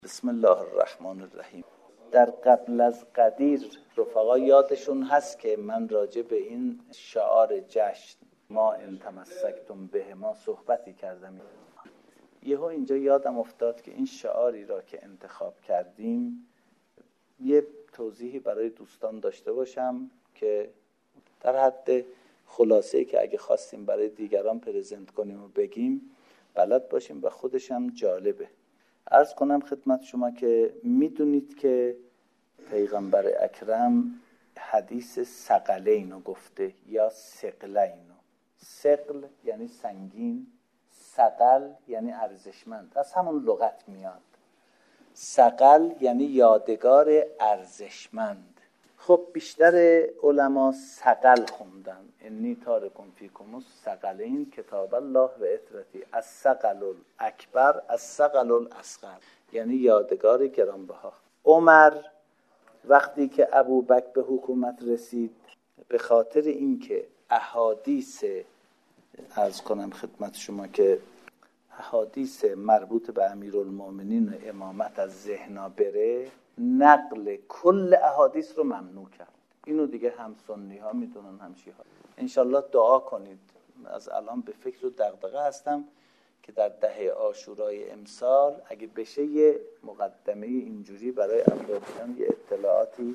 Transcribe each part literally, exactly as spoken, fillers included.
بسم الله الرحمن الرحیم. در قبل از قدیر رفقا یادشون هست که من راجع به این شعار جشن ما ان تمسکتم به ما صحبتی کردم. یهو اینجا یادم افتاد که این شعاری را که انتخاب کردیم یه توضیحی برای دوستان داشته باشم که در حد خلاصه‌ای که اگه خواستیم برای دیگران پرزنت کنیم و بگیم بلد باشیم و خودش هم جالبه. عرض کنم خدمت شما که میدونید که پیغمبر اکرم حدیث ثقلین رو گفته یا ثقلین. ثقل یعنی سنگین، ثقل یعنی ارزشمند، از همون لغت میاد. ثقل یعنی یادگار ارزشمند. خب بیشتر علما ثقل خوندن. انی تارکم فیکم الثقلین کتاب الله و اطرتی، الثقل الاکبر الثقل الاصغر، یعنی یادگار گرانبها. عمر وقتی که ابوبکر به حکومت رسید به خاطر اینکه احادیث عرض کنم خدمت شما که احادیث مربوط به امیرالمومنین و امامت از ذهنا بره، نقل کل احادیث رو ممنوع کرد. اینو دیگه هم سنی ها میدونن هم شیعه ها. انشالله دعا کنید. از الان به فکر و دغدغه هستم که در دهه عاشورای امسال اگه بشه یه مقدمه اینجوری برای افرادیان یه اطلاعاتی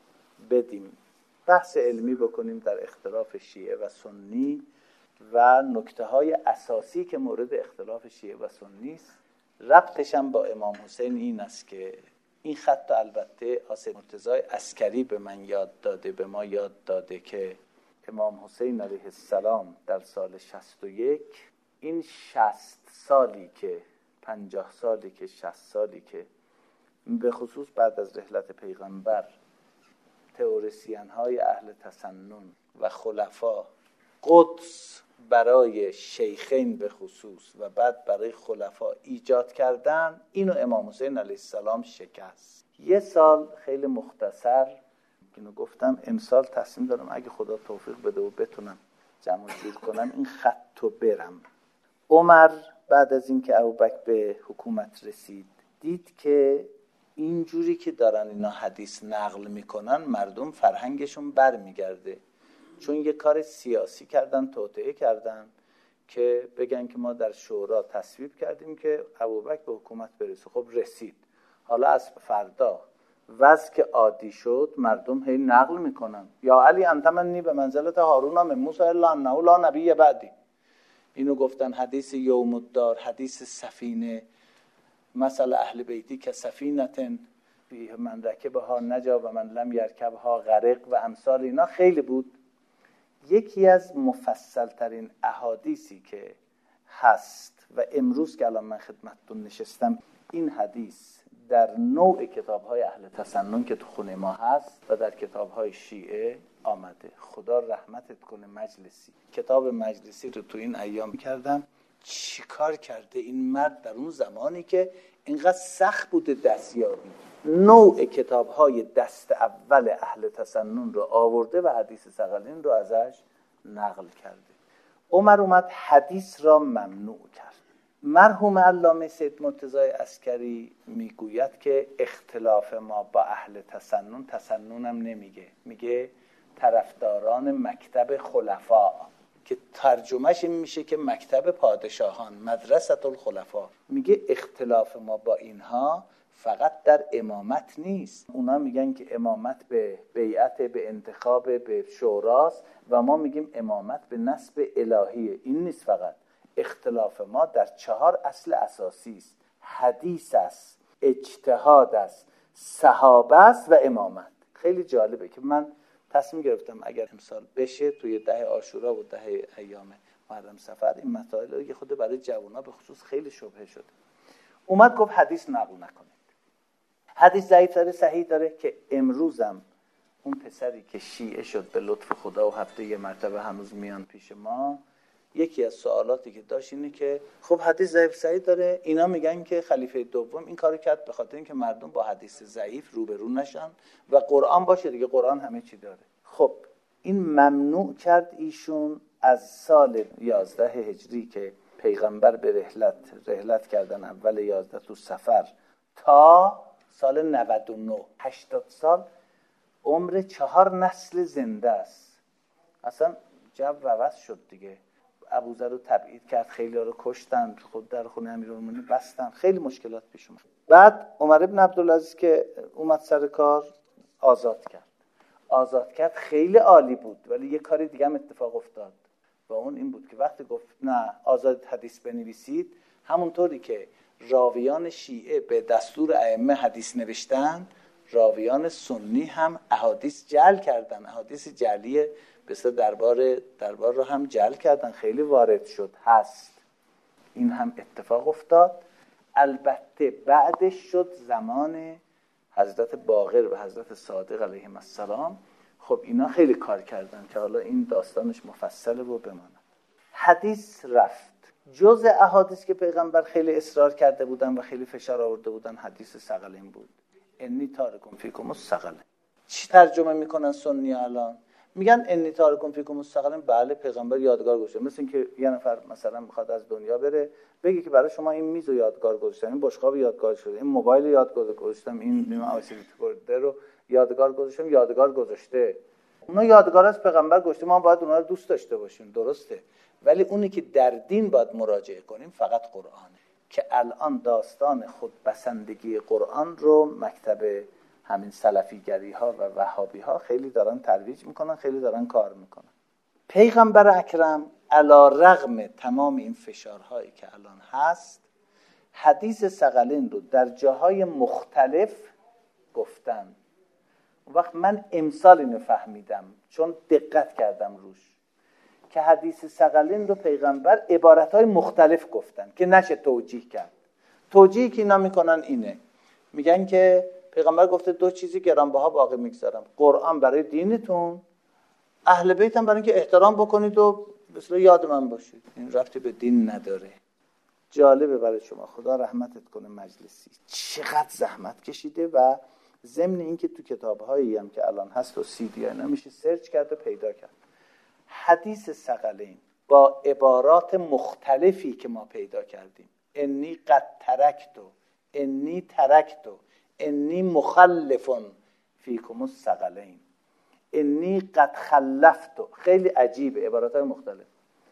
بدیم، بحث علمی بکنیم در اختلاف شیعه و سنی و نکته های اساسی که مورد اختلاف شیعه و سنی است. ربطش هم با امام حسین این است که این خط البته آسد مرتضی عسکری به من یاد داده، به ما یاد داده که امام حسین علیه السلام در سال شصت و یک، این شصت سالی که پنجاه سالی که شصت سالی که به خصوص بعد از رحلت پیغمبر تئوریسین های اهل تسنن و خلفا قدس برای شیخین به خصوص و بعد برای خلفا ایجاد کردن، اینو امام حسین علیه السلام شکست. یه سال خیلی مختصر اینو گفتم، امسال تصمیم دارم اگه خدا توفیق بده و بتونم جمع جور کنم این خطو برم. عمر بعد از اینکه ابوبکر به حکومت رسید دید که اینجوری که دارن اینا حدیث نقل میکنن مردم فرهنگشون بر میگرده، چون یه کار سیاسی کردن، توطئه کردن که بگن که ما در شورا تصویب کردیم که ابوبکر به حکومت برسه. خب رسید، حالا از فردا وضع که عادی شد مردم هی نقل میکنن یا علی انت منی به منزلت هارون من موسی الا انه لا نبی بعدی. اینو گفتن حدیث یوم الدار، حدیث سفینه، مثلا اهل بیتی که سفینتن من رکبها نجا و من لم یرکبها غرق و امثال اینا خیلی بود. یکی از مفصل ترین احادیثی که هست و امروز که الان من خدمتتون نشستم این حدیث در نوع کتاب‌های اهل تسنن که تو خونه ما هست و در کتاب‌های شیعه آمده. خدا رحمتت کنه مجلسی. کتاب مجلسی رو تو این ایام کردم. چی کار کرده این مرد در اون زمانی که اینقدر سخت بوده دستیابی، نوع کتاب‌های دست اول اهل تسنن رو آورده و حدیث ثقلین رو ازش نقل کرده. عمر اومد حدیث را ممنوع کرد. مرحوم علامه سید مرتضی عسکری میگوید که اختلاف ما با اهل تسنن، تسننم نمیگه، میگه طرفداران مکتب خلفا که ترجمهش این میشه که مکتب پادشاهان، مدرسة الخلفا. میگه اختلاف ما با اینها فقط در امامت نیست. اونا میگن که امامت به بیعت، به انتخاب، به شوراست و ما میگیم امامت به نسب الهیه. این نیست، فقط اختلاف ما در چهار اصل اساسی است: حدیث است، اجتهاد است، صحابه است و امامت. خیلی جالبه که من تصمیم گرفتم اگر امسال بشه توی ده عاشورا و ده ایام محرم صفر این مسائل رو که خود برای جوانا به خصوص خیلی شبهه شده. اومد گفت حدیث نقل نکنید. حدیث ضعیف داره، صحیح داره. که امروزم اون پسری که شیعه شد به لطف خدا و هفته یه مرتبه هنوز میان پیش ما، یکی از سوالاتی که داشت اینه که خب حدیث ضعیف صحیح داره، اینا میگن که خلیفه دوم این کارو کرد به خاطر اینکه مردم با حدیث ضعیف روبرو نشن و قرآن باشه دیگه، قرآن همه چی داره. خب این ممنوع کرد ایشون از سال یازده هجری که پیغمبر به رحلت رحلت کردن اول یازده تو سفر تا سال نود و نه. هشتاد سال عمر چهار نسل زنده است. اصلا جو عوض شد دیگه. ابوذر رو تبعید کرد، خیلی ها رو کشتن، خود در خونه امیرالمومنین بستن، خیلی مشکلات پیش اومد. بعد عمر ابن عبدالعزیز که اومد سر کار آزاد کرد. آزاد کرد خیلی عالی بود، ولی یه کاری دیگه هم اتفاق افتاد و اون این بود که وقتی گفت نه آزاد حدیث بنویسید، همونطوری که راویان شیعه به دستور ائمه حدیث نوشتن، راویان سنی هم احادیث جعل کردن، احادیث جعلیه بسیار دربار دربار رو هم جعل کردن، خیلی وارد شد هست. این هم اتفاق افتاد. البته بعدش شد زمان حضرت باقر و حضرت صادق علیهم السلام. خب اینا خیلی کار کردن که حالا این داستانش مفصله و بماند. حدیث رفت. جز احادیث که پیغمبر خیلی اصرار کرده بودن و خیلی فشار آورده بودن، حدیث ثقلین بود. انی تارکم فیکم الثقلین. چی ترجمه میکنن سنی الان؟ میگن انی تارکم فیکم الثقلین. بله پیغمبر یادگار گذاشته. مثل اینکه یه نفر مثلا میخواد از دنیا بره، بگی که برای شما این میز رو یادگار گذاشتم، این بشقاب یادگار شده، این موبایل یادگار گذاشتم، این نیم آیسیدی رو یادگار گذاشتم، یادگار گذاشته. اونا یادگار از پیغمبر گذاشته، ما باید اونا رو دوست داشته باشیم، درسته. ولی اونی که در دین باید مراجعه کنیم فقط قرآنه، که الان داستان خودپسندگی قرآن رو مکتب همین سلفیگری ها و وهابی ها خیلی دارن ترویج میکنن، خیلی دارن کار میکنن. پیغمبر اکرم علی رغم تمام این فشارهایی که الان هست، حدیث ثقلین رو در جاهای مختلف گفتن. اون وقت من امسال اینو فهمیدم چون دقت کردم روش، که حدیث ثقلین رو پیغمبر عبارتهای مختلف گفتن که نشه توجیه کرد. توجیهی که اینا میکنن اینه، میگن که پیغمبر گفته دو چیزی گرانبها باقی میگذارم، قرآن برای دینتون، اهل بیت هم برای اینکه احترام بکنید و مثلا یاد من باشید. این ربطی به دین نداره. جالبه برای شما، خدا رحمتت کنه مجلسی، چقدر زحمت کشیده و ضمن اینکه تو کتاب‌هایی هم که الان هست و سی دی اینا میشه سرچ کرد و پیدا کرد. حدیث ثقلین با عبارات مختلفی که ما پیدا کردیم، انی قد ترکتو، انی ترکتو، انی مخلفون فیکم الثقلین، انی قد خلفتو، خیلی عجیبه عباراتهای مختلف.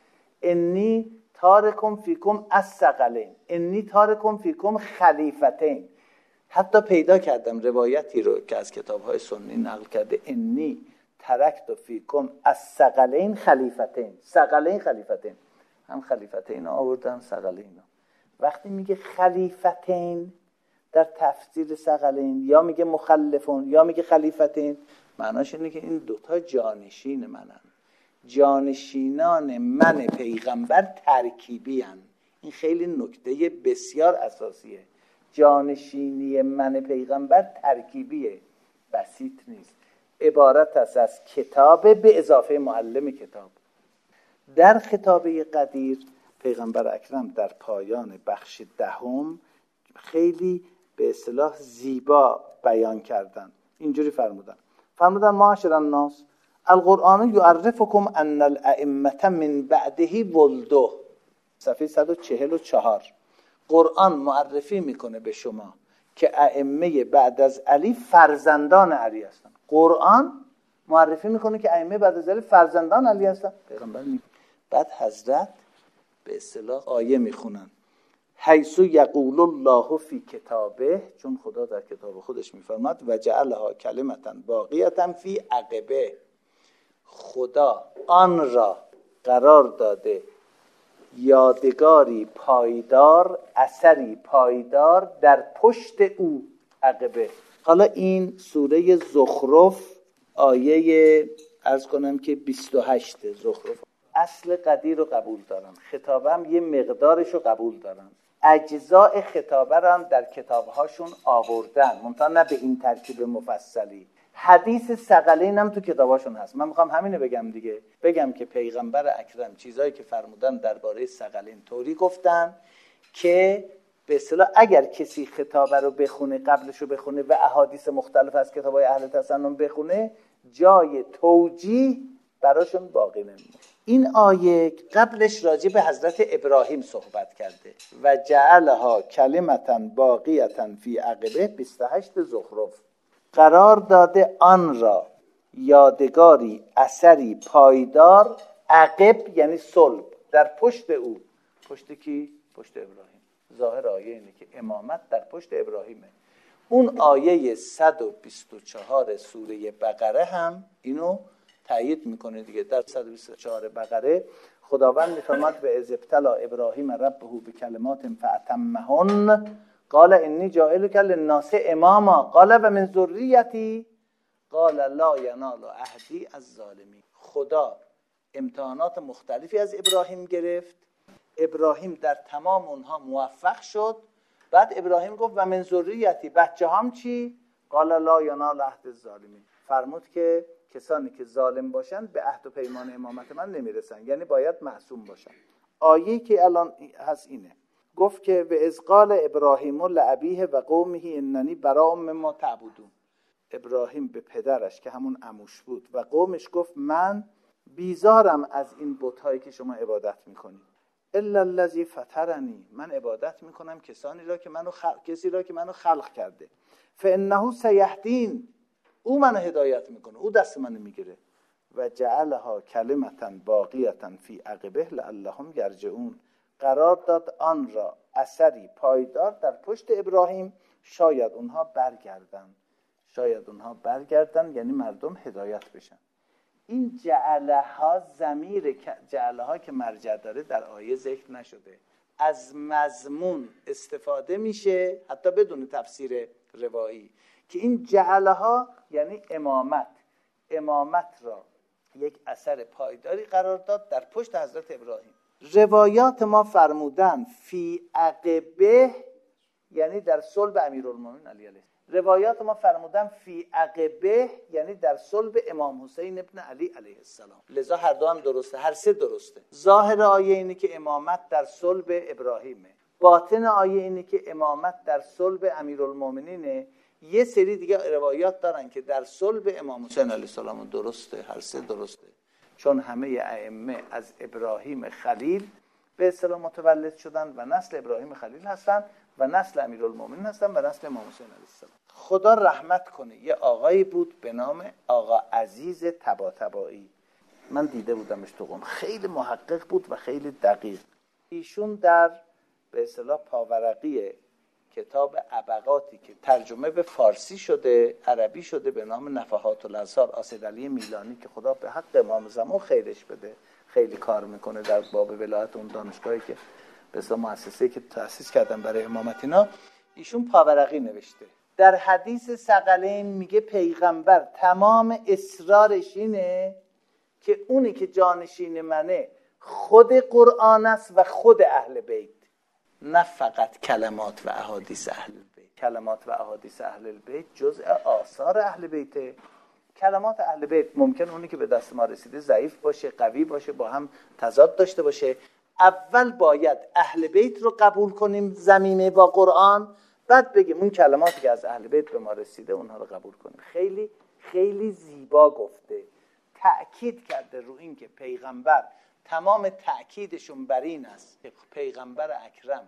انی تارکم فیکم الثقلین، انی تارکم فیکم خلیفتین. حتی پیدا کردم روایتی رو که از کتاب‌های سنی نقل کرده، انی ترکت فیکم الثقلین خلیفتین، ثقلین خلیفتین، هم خلیفتین آورده هم ثقلین. وقتی میگه خلیفتین در تفسیر ثقلین، یا میگه مخلفون یا میگه خلیفتین، معناش اینه که این دوتا جانشین منن، جانشینان من پیغمبر ترکیبی هن. این خیلی نکته بسیار اساسیه، جانشینی من پیغمبر ترکیبیه، بسیط نیست. عبارت است از کتاب به اضافه معلم کتاب. در خطابه قدیر پیغمبر اکرم در پایان بخش دهم خیلی به اصطلاح زیبا بیان کردن. اینجوری فرمودن فرمودن معاشر الناس القرآن یعرفکم ان الائمه من بعده ولده، صفحه صد و چهل و چهار. قرآن معرفی میکنه به شما که ائمه بعد از علی فرزندان علی هستن. قرآن معرفی میکنه که ائمه بعد از علی فرزندان علی هستن. پیغمبر میگه. بعد حضرت به اصطلاح آیه میخونن، حیث یقول الله فی کتابه، چون خدا در کتاب خودش میفرماد و جعلها کلمتا باقیتا فی عقبه، خدا آن را قرار داده یادگاری پایدار، اثری پایدار در پشت او، عقبه. حالا این سوره زخرف آیه عرض کنم که بیست و هشت زخرف. اصل قدیر رو قبول دارم، خطابه هم یه مقدارش رو قبول دارم، اجزاء خطابه رو هم در کتابهاشون آوردن، منتها نه به این ترکیب مفصلی. حدیث ثقلین هم تو کتاباشون هست. من میخوام همینو بگم دیگه، بگم که پیغمبر اکرم چیزایی که فرمودن درباره ثقلین طوری گفتن که به اصطلاح اگر کسی خطابه رو بخونه، قبلش رو بخونه و احادیث مختلف از کتابای اهل تسنن بخونه، جای توجیه براشون باقی نمیمونه. این آیه قبلش راجع به حضرت ابراهیم صحبت کرده و جعلها کلمتا باقیتا فی عقبه بیست و هشت زخرف، قرار داده آن را یادگاری اثری پایدار، عقب یعنی صلب، در پشت او. پشت کی؟ پشت ابراهیم. ظاهر آیه اینه که امامت در پشت ابراهیمه. اون آیه صد و بیست و چهار سوره بقره هم اینو تایید میکنه دیگه. در صد و بیست و چهار بقره خداوند میفرماد به اذ ابتلی ابراهیم ربه بکلمات فاتمهن قال انی جاعلک للناس اماما قال و من ذریتی قال لا ینال عهدی الظالمین. خدا امتحانات مختلفی از ابراهیم گرفت، ابراهیم در تمام اونها موفق شد. بعد ابراهیم گفت و من ذریتی، بچه هم چی؟ قال لا ینال عهد الظالمین، فرمود که کسانی که ظالم باشن به عهد و پیمان امامت من نمیرسن، یعنی باید معصوم باشن. آیه که الان هست اینه، گفت که و اذ قال ابراهیم لابیه و قومه اننی براء مما تعبدون. ابراهیم به پدرش که همون عموش بود و قومش گفت من بیزارم از این بت‌هایی که شما عبادت میکنید. الا الذی فطرنی، من عبادت میکنم کسانی را که منو خلق کسی را که منو خلق کرده. فانه سیهدین، او منو هدایت میکنه، او دست منو میگیره. و جعلها کلمتا باقیتا فی عقبه لعلهم یرجعون، قرار داد آن را اثری پایدار در پشت ابراهیم، شاید اونها برگردن. شاید اونها برگردن یعنی مردم هدایت بشن. این جعلها، ضمیر جعلها که مرجع داره در آیه ذکر نشده، از مضمون استفاده میشه حتی بدون تفسیر روایی، که این جعلها یعنی امامت. امامت را یک اثر پایداری قرار داد در پشت حضرت ابراهیم. روایات ما فرمودن فی عقبه یعنی در صلب امیرالمومنین علی علیه. روایات ما فرمودن فی عقبه یعنی در صلب امام حسین ابن علی علیه السلام. لذا هر دو هم درسته، هر سه درسته. ظاهر آیه اینه که امامت در صلب ابراهیمه، باطن آیه اینه که امامت در صلب امیرالمومنینه. یه سری دیگه روایات دارن که در صلب امام حسین علیه السلام. درسته، هر سه درسته، چون همه ائمه از ابراهیم خلیل به اصطلاح متولد شدن و نسل ابراهیم خلیل هستن و نسل امیرالمومنین هستن و نسل امام حسین علیه السلام. خدا رحمت کنه، یه آقایی بود به نام آقا عزیز طباطبایی. من دیده بودمش تو قم، خیلی محقق بود و خیلی دقیق. ایشون در به اصطلاح پاورقی کتاب ابقاتی که ترجمه به فارسی شده، عربی شده، به نام نفحات الازهار، اسد علی میلانی که خدا به حق امام زمان خیرش بده، خیلی کار میکنه در باب ولایت اون دانشگاهی که به اصطلاح مؤسسه‌ای که تأسیس کردن برای امامت اینا. ایشون پاورقی نوشته. در حدیث ثقلین میگه پیغمبر تمام اصرارش اینه که اونی که جانشین منه خود قرآن است و خود اهل بیت، نه فقط کلمات و احادیث اهل بیت. کلمات و احادیث اهل بیت جزء آثار اهل بیته. کلمات اهل بیت ممکن اونی که به دست ما رسیده ضعیف باشه، قوی باشه، با هم تضاد داشته باشه. اول باید اهل بیت رو قبول کنیم زمینه با قرآن، بعد بگیم اون کلماتی که از اهل بیت به ما رسیده اونها رو قبول کنیم. خیلی خیلی زیبا گفته، تأکید کرده رو این که پیغمبر تمام تأکیدشون بر این است که پیغمبر اکرم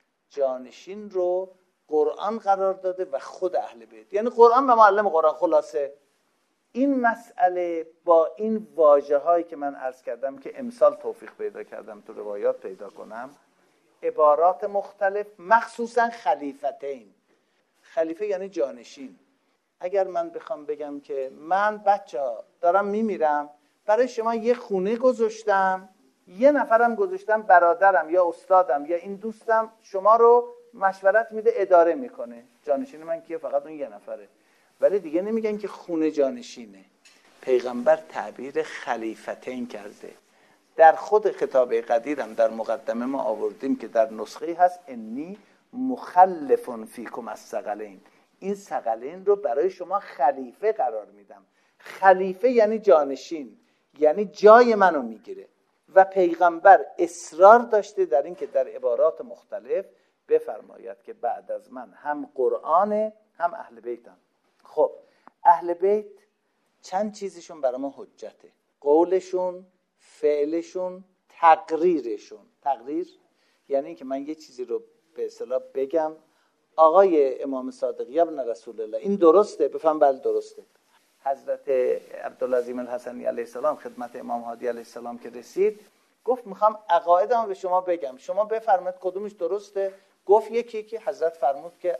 جانشین رو قرآن قرار داده و خود اهل بیت، یعنی قرآن و معلم قرآن. خلاصه این مسئله با این واژه هایی که من عرض کردم که امسال توفیق پیدا کردم تو روایات پیدا کنم، عبارات مختلف، مخصوصا خلیفتین. خلیفه یعنی جانشین. اگر من بخوام بگم که من بچه ها دارم میمیرم، برای شما یه خونه گذاشتم، یه نفرم گذاشتم برادرم یا استادم یا این دوستم شما رو مشورت میده، اداره میکنه. جانشین من کیه؟ فقط اون یه نفره. ولی دیگه نمیگن که خونه جانشینه. پیغمبر تعبیر خلیفتین کرده. در خود خطاب قدیرم در مقدمه ما آوردیم که در نسخه هست انی مخلف فیکم الثقلین، این ثقلین رو برای شما خلیفه قرار میدم. خلیفه یعنی جانشین، یعنی جای منو میگیره. و پیغمبر اصرار داشته در این که در عبارات مختلف بفرماید که بعد از من هم قرآن هم اهل بیتم. خب اهل بیت چند چیزشون برای ما حجته. قولشون، فعلشون تقریرشون. تقریر یعنی که من یه چیزی رو به اصطلاح بگم آقای امام صادق یا ابن رسول الله این درسته، بفهم بله درسته. حضرت عبدالعظیم الحسنی علیه السلام خدمت امام هادی علیه السلام که رسید گفت میخوام عقایدمو به شما بگم، شما بفرمایید کدومش درسته. گفت یکی که حضرت فرمود که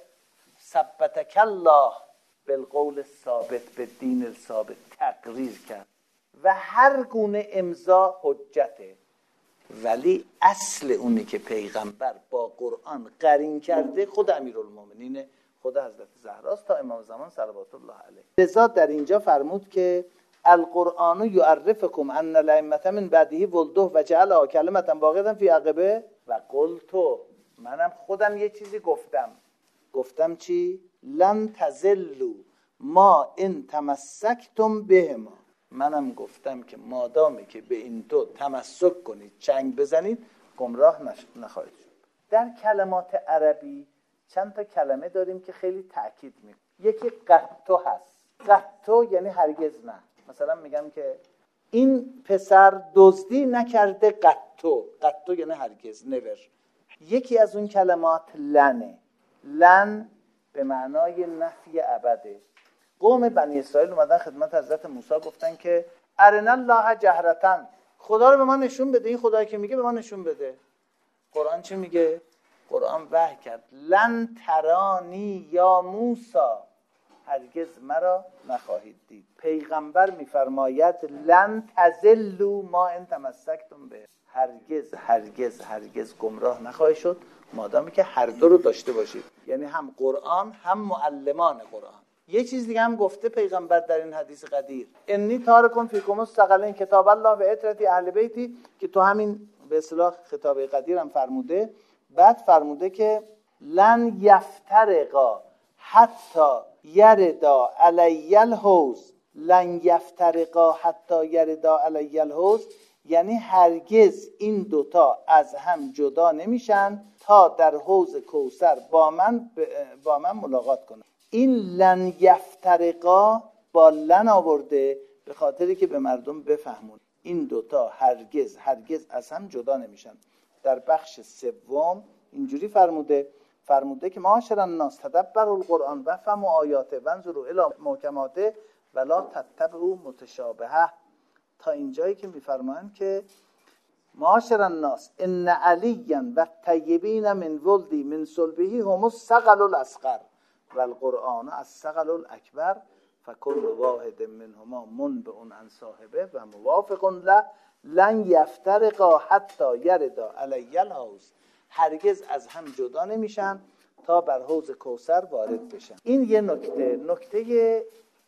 ثبتک الله بالقول الثابت بالدین الثابت، تقریر کرد و هر گونه امضا حجته. ولی اصل اونی که پیغمبر با قرآن قرین کرده خود امیرالمومنین، خود حضرت زهراست تا امام زمان صلوات الله علیه. لذا در اینجا فرمود که القرآن یعرفکم ان الائمة من بعده ولده و جعلها کلمة باقیة فی عقبه و قلت، منم خودم یه چیزی گفتم. گفتم چی؟ لن تضلوا ما ان تمسکتم بهما. منم گفتم که مادامی که به این دو تمسک کنید، چنگ بزنید، گمراه نخواهید شد. در کلمات عربی چند تا کلمه داریم که خیلی تأکید میکنه. یکی قطو هست. قطو یعنی هرگز نه. مثلا میگم که این پسر دزدی نکرده قطو. قطو یعنی هرگز، نور. یکی از اون کلمات لنه. لن به معنای نفی ابده. قوم بنی اسرائیل اومدن خدمت حضرت موسی گفتن که ارنا الله جهرتن، خدا رو به ما نشون بده. این خدایی که میگه به ما نشون بده. قرآن چی میگه؟ قرآن وحی کرد لن ترانی یا موسی، هرگز مرا نخواهید دید. پیغمبر میفرماید لن تزلوا ما ان تمسکتم به، هرگز هرگز هرگز گمراه نخواهید شد مادامی که هر دو رو داشته باشید، یعنی هم قرآن هم معلمان قرآن. یه چیز دیگه هم گفته پیغمبر در این حدیث قدیر، انی تارکم فیکم الثقلین کتاب الله و عترتی اهل بیتی، که تو همین به اصطلاح خطاب قدیر هم فرموده. بعد فرموده که لن یفترقا حتی یردا علی الحوض، لن یفترقا حتی یردا علی الحوض، یعنی هرگز این دوتا از هم جدا نمیشن تا در حوض کوثر با من با من ملاقات کنن. این لن یفترقا با لن آورده به خاطری که به مردم بفهمون این دوتا هرگز هرگز از هم جدا نمیشن. در بخش سوم اینجوری فرموده فرموده که معاشر الناس تدبروا القرآن و فهموا آیاته وانظروا الی محکماته ولا تتبعوا متشابهه، تا اینجایی که میفرمایند که معاشر الناس ان علیا و الطیبین من ولدی من صلبه هم الثقل الاصغر و القرآن الثقل الاکبر فکل واحد منهما منبع عن صاحبه و موافق له لن یفترقا حتی یردا علی الحوض، هرگز از هم جدا نمیشن تا بر حوض کوثر وارد بشن. این یه نکته نکته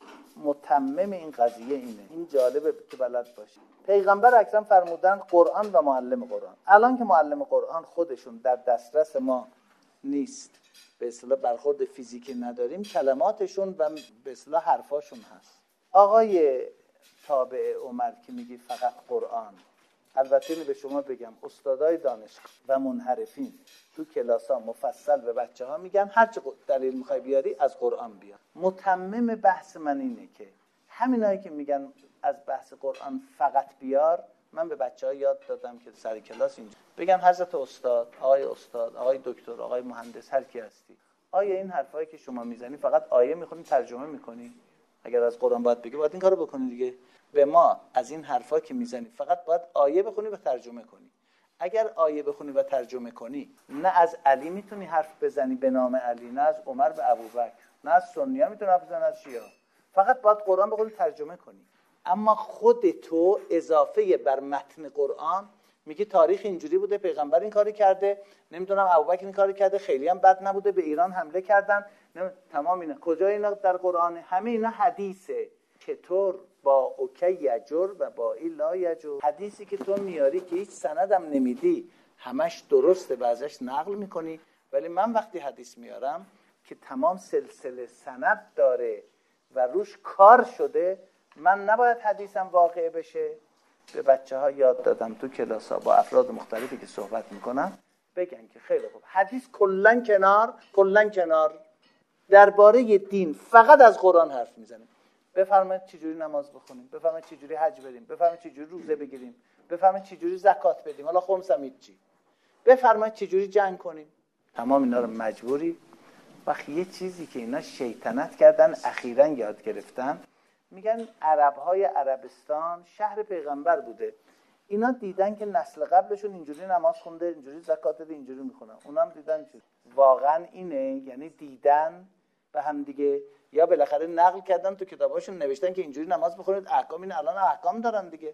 متمم این قضیه اینه. این جالبه که بلد باشی. پیغمبر اکرم فرمودن قرآن و معلم قرآن. الان که معلم قرآن خودشون در دسترس ما نیست، به اصطلاح برخورد فیزیکی نداریم، کلماتشون و به اصطلاح حرفاشون هست. آقای تابع عمر که میگی فقط قرآن، البته اینو به شما بگم استادای دانشگاه و منحرفین تو کلاسا مفصل به بچه ها میگن هر چه دلیل میخوای بیاری از قرآن بیار. متمم بحث من اینه که همینایی که میگن از بحث قرآن فقط بیار، من به بچه ها یاد دادم که سر کلاس اینجا بگن حضرت استاد، آقای استاد، آقای دکتر، آقای مهندس، هر کی هستی، آیا این حرفایی که شما میزنی فقط آیه میخونی ترجمه میکنی؟ اگر از قرآن باید بگی باید این کارو بکنی دیگه. به ما از این حرفا که میزنی فقط باید آیه بخونی و ترجمه کنی. اگر آیه بخونی و ترجمه کنی، نه از علی میتونی حرف بزنی به نام علی، نه از عمر به ابوبکر، نه از سنی‌ها میتونی حرف بزنی، از شیعه. فقط باید قرآن بخونی ترجمه کنی. اما خود تو اضافه بر متن قرآن میگی تاریخ اینجوری بوده، پیغمبر این کاری کرده، نمیدونم ابوبکر این کاری کرده، خیلی هم بد نبوده، به ایران حمله کردن، تمام اینا کجا اینا در قرآن؟ همه اینا حدیثه. چطور با اوکی یجر و با ایلا یجر؟ حدیثی که تو میاری که هیچ سندم نمیدی، همش درسته، بعضیش نقل میکنی، ولی من وقتی حدیث میارم که تمام سلسله سند داره و روش کار شده، من نباید حدیثم واقع بشه. به بچه ها یاد دادم تو کلاس ها با افراد مختلفی که صحبت میکنم بگن که خیلی خوب، حدیث کلن کنار، کلن کنار، درباره دین فقط از قرآن حرف میزنه. بفرمایید چجوری نماز بخونیم، بفرمایید چجوری حج بریم، بفرمایید چجوری روزه بگیریم، بفرمایید چجوری زکات بدیم، حالا خمس هم چی، بفرمایید چجوری جنگ کنیم. تمام اینا رو مجبوری. وقتی یه چیزی که اینا شیطنت کردن اخیراً یاد گرفتن، میگن عرب‌های عربستان شهر پیغمبر بوده، اینا دیدن که نسل قبلشون اینجوری نماز خونده، اینجوری زکات داده، اینجوری میخونن، اونام دیدن چی واقعا اینه. یعنی دیدن به هم دیگه، یا بالاخره نقل کردن تو کتاباشون نوشتن که اینجوری نماز بخونید، احکام این الان احکام دارن دیگه.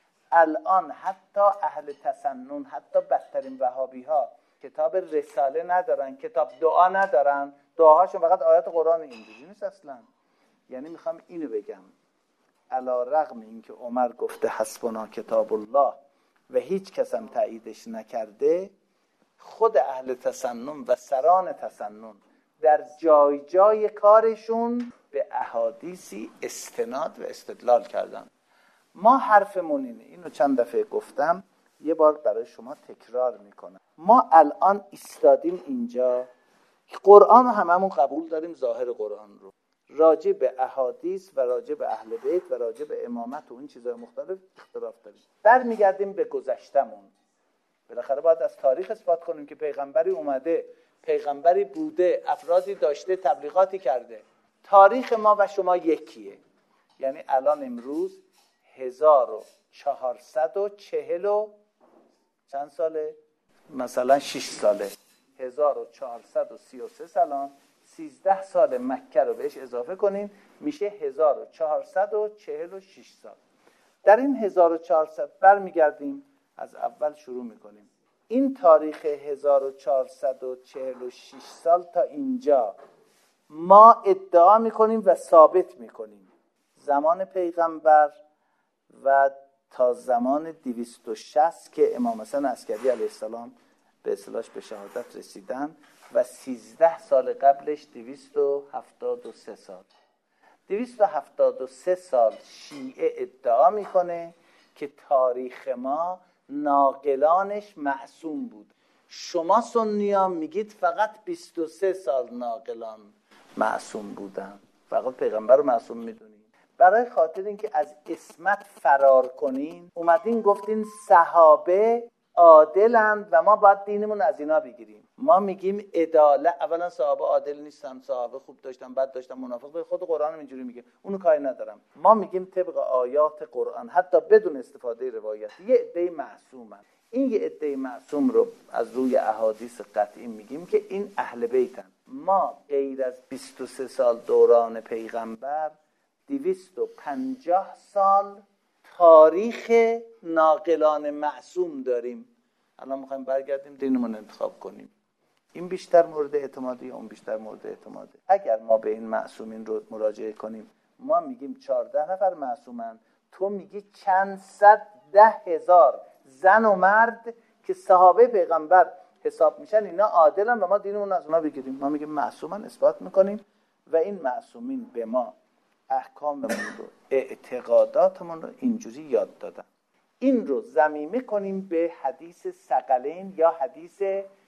الان حتی اهل تسنن، حتی بدترین وهابی ها کتاب رساله ندارن، کتاب دعا ندارن، دعاهاشون فقط آیات قرآن، اینجوری نیست اصلا. یعنی میخوام اینو بگم، علی رغم اینکه عمر گفته حسبنا کتاب الله و هیچ کس هم تاییدش نکرده، خود اهل تسنن و سران تسنن در جای جای کارشون به احادیثی استناد و استدلال کردن. ما حرفمون اینه، اینو چند دفعه گفتم، یه بار برای شما تکرار میکنم. ما الان ایستادیم اینجا، قرآن رو هممون قبول داریم، ظاهر قرآن رو، راجع به احادیث و راجع به اهل بیت و راجع به امامت و این چیزهای مختلف اختلاف داریم. برمیگردیم به گذشتمون، بالاخره باید از تاریخ اثبات کنیم که پیغمبری اومده، پیغمبری بوده، افرادی داشته، تبلیغاتی کرده. تاریخ ما و شما یکیه. یعنی الان امروز هزار و چهارصد و چهل و چند ساله؟ مثلا شش ساله، هزار و چهارصد و سی و سه سالان، سیزده سال مکه رو بهش اضافه کنیم میشه هزار و چهارصد و چهل و شش سال. در این هزار و چهارصد برمیگردیم، از اول شروع میکنیم. این تاریخ هزار و چهارصد و چهل و شش سال تا اینجا ما ادعا میکنیم و ثابت میکنیم زمان پیغمبر و تا زمان دویست و شصت که امام حسن عسکری علیه السلام به اصطلاح به شهادت رسیدن و سیزده سال قبلش دویست و هفتاد و سه سال. دویست و هفتاد و سه سال شیعه ادعا میکنه که تاریخ ما ناقلانش معصوم بود. شما سنی‌ها میگید فقط بیست و سه سال ناقلان معصوم بودن، فقط پیغمبر رو معصوم میدونید. برای خاطر اینکه از عصمت فرار کنین اومدین گفتین صحابه عادلند و ما باید دینمون از اینا بگیریم. ما میگیم عدالت، اولا صحابه عادل نیستن، صحابه خوب داشتن بد داشتن منافق، خود قرآن اینجوری میگه، اونو کاری ندارم. ما میگیم طبق آیات قرآن حتی بدون استفاده روایت یه عده معصومن. این یه عده معصوم رو از روی احادیث قطعی میگیم که این اهل بیتن. ما غیر از بیست و سه سال دوران پیغمبر دویست و پنجاه سال تاریخ ناقلان معصوم داریم. الان میخوایم برگردیم دینمون انتخاب کنیم، این بیشتر مورد اعتماده یا اون بیشتر مورد اعتماده. اگر ما به این معصومین رو مراجعه کنیم، ما میگیم چهارده نفر معصومن، تو میگی چند صد ده هزار زن و مرد که صحابه پیغمبر حساب میشن اینا عادلن و ما دینمون از اونا بگیریم. ما میگیم معصومن، اثبات میکنیم و این معصومین به ما احکاممون رو، اعتقاداتمون رو اینجوری یاد دادن. این رو ضمیمه کنیم به حدیث ثقلین یا حدیث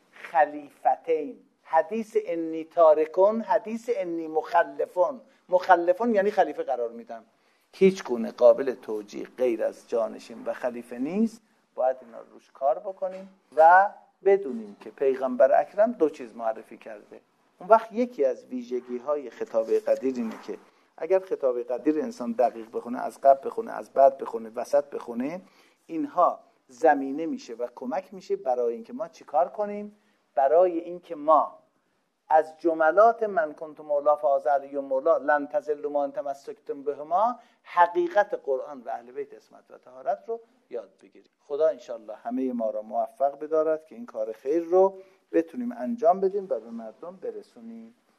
خلیفتین، حدیث انی تارکون، حدیث انی مخلفون. مخلفون یعنی خلیفه قرار میدم، هیچ گونه قابل توجیه غیر از جانشین و خلیفه نیست. باید اینا روش کار بکنیم و بدونیم که پیغمبر اکرم دو چیز معرفی کرده. اون وقت یکی از ویژگی های خطاب قدیر اینه که اگر خطاب قدیر انسان دقیق بخونه، از قبل بخونه، از بعد بخونه، وسط بخونه، اینها زمینه میشه و کمک میشه برای اینکه ما چیکار کنیم، برای اینکه ما از جملات من کنت مولا فاز علی مولا لن تزلوا ما ان تمسکتم بهما حقیقت قرآن و اهل بیت عصمت و طهارت رو یاد بگیریم. خدا انشالله همه ما را موفق بدارد که این کار خیر رو بتونیم انجام بدیم و به مردم برسونیم.